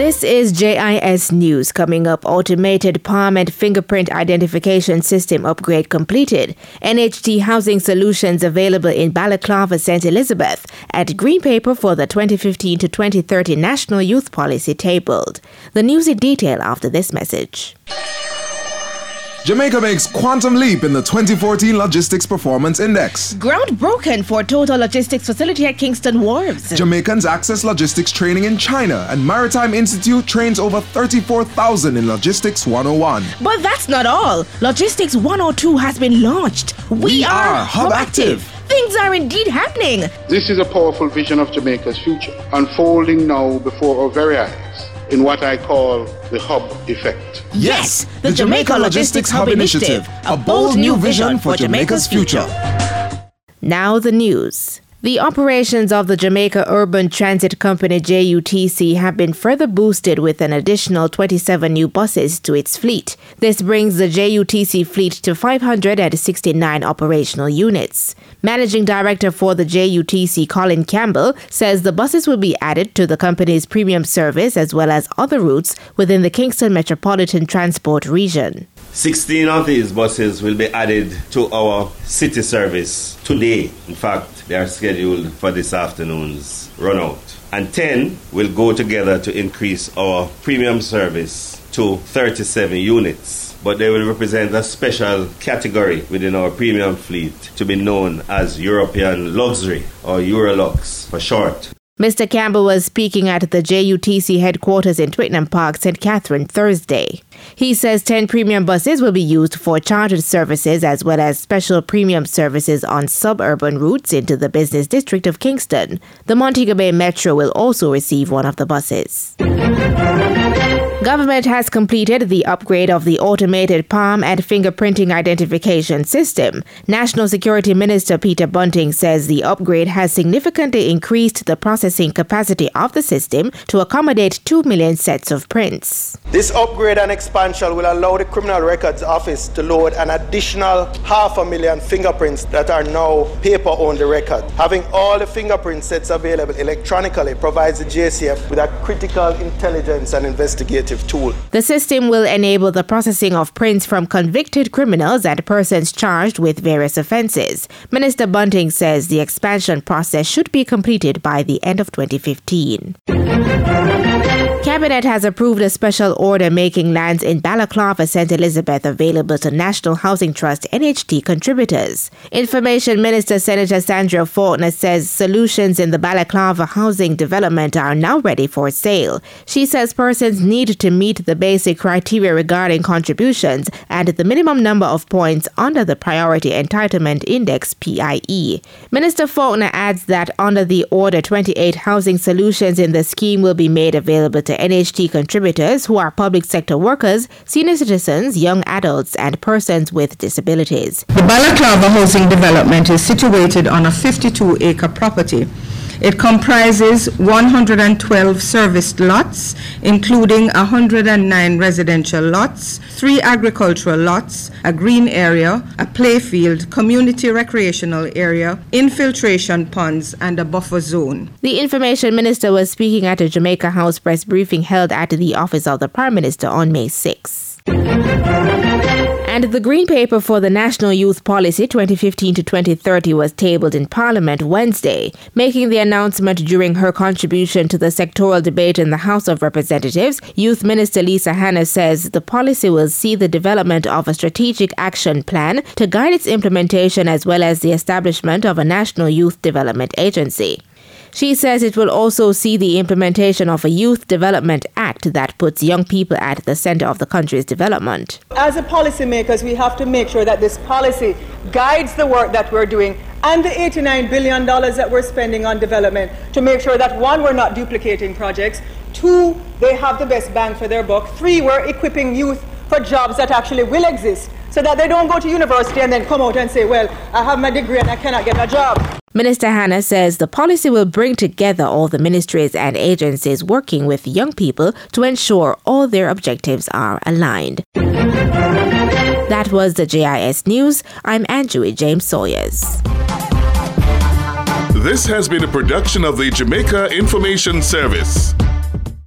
This is JIS News. Coming up, automated palm and fingerprint identification system upgrade completed. NHT Housing Solutions available in Balaclava, St. Elizabeth. And green paper for the 2015 to 2030 National Youth Policy tabled. The news in detail after this message. Jamaica makes quantum leap in the 2014 Logistics Performance Index. Ground broken for total logistics facility at Kingston Wharves. Jamaicans access logistics training in China, and Maritime Institute trains over 34,000 in Logistics 101. But that's not all. Logistics 102 has been launched. We are Hub Active. Things are indeed happening. This is a powerful vision of Jamaica's future, unfolding now before our very eyes in what I call the Hub Effect. Yes, the Jamaica Logistics Hub Initiative, a bold new vision for Jamaica's future. Now the news. The operations of the Jamaica Urban Transit Company JUTC have been further boosted with an additional 27 new buses to its fleet. This brings the JUTC fleet to 569 operational units. Managing Director for the JUTC, Colin Campbell, says the buses will be added to the company's premium service as well as other routes within the Kingston Metropolitan Transport Region. 16 of these buses will be added to our city service today. In fact, they are scheduled for this afternoon's run out. And 10 will go together to increase our premium service to 37 units. But they will represent a special category within our premium fleet to be known as European Luxury, or Eurolux for short. Mr. Campbell was speaking at the JUTC headquarters in Twickenham Park, St. Catherine, Thursday. He says 10 premium buses will be used for chartered services as well as special premium services on suburban routes into the business district of Kingston. The Montego Bay Metro will also receive one of the buses. Government has completed the upgrade of the automated palm and fingerprinting identification system. National Security Minister Peter Bunting says the upgrade has significantly increased the processing capacity of the system to accommodate 2 million sets of prints. This upgrade and expansion will allow the Criminal Records Office to load an additional 500,000 fingerprints that are now paper-only record. Having all the fingerprint sets available electronically provides the JCF with a critical intelligence and investigative tool. The system will enable the processing of prints from convicted criminals and persons charged with various offences. Minister Bunting says the expansion process should be completed by the end of 2015. Cabinet has approved a special order making lands in Balaclava, St. Elizabeth available to National Housing Trust NHT contributors. Information Minister Senator Sandra Faulkner says solutions in the Balaclava housing development are now ready for sale. She says persons need to meet the basic criteria regarding contributions and the minimum number of points under the Priority Entitlement Index PIE. Minister Faulkner adds that under the order, 28 housing solutions in the scheme will be made available to NHT contributors who are public sector workers, senior citizens, young adults, and persons with disabilities. The Balaclava housing development is situated on a 52-acre property. It comprises 112 serviced lots, including 109 residential lots, 3 agricultural lots, a green area, a playfield, community recreational area, infiltration ponds, and a buffer zone. The Information Minister was speaking at a Jamaica House press briefing held at the office of the Prime Minister on May 6. And the Green Paper for the National Youth Policy 2015 to 2030 was tabled in Parliament Wednesday. Making the announcement during her contribution to the sectoral debate in the House of Representatives, Youth Minister Lisa Hanna says the policy will see the development of a strategic action plan to guide its implementation as well as the establishment of a National Youth Development Agency. She says it will also see the implementation of a Youth Development Act that puts young people at the center of the country's development. As a policymakers, we have to make sure that this policy guides the work that we're doing and the $89 billion that we're spending on development to make sure that, 1, we're not duplicating projects, 2, they have the best bang for their buck, 3, we're equipping youth for jobs that actually will exist so that they don't go to university and then come out and say, well, I have my degree and I cannot get a job. Minister Hanna says the policy will bring together all the ministries and agencies working with young people to ensure all their objectives are aligned. That was the JIS News. I'm Andrew James Sawyers. This has been a production of the Jamaica Information Service.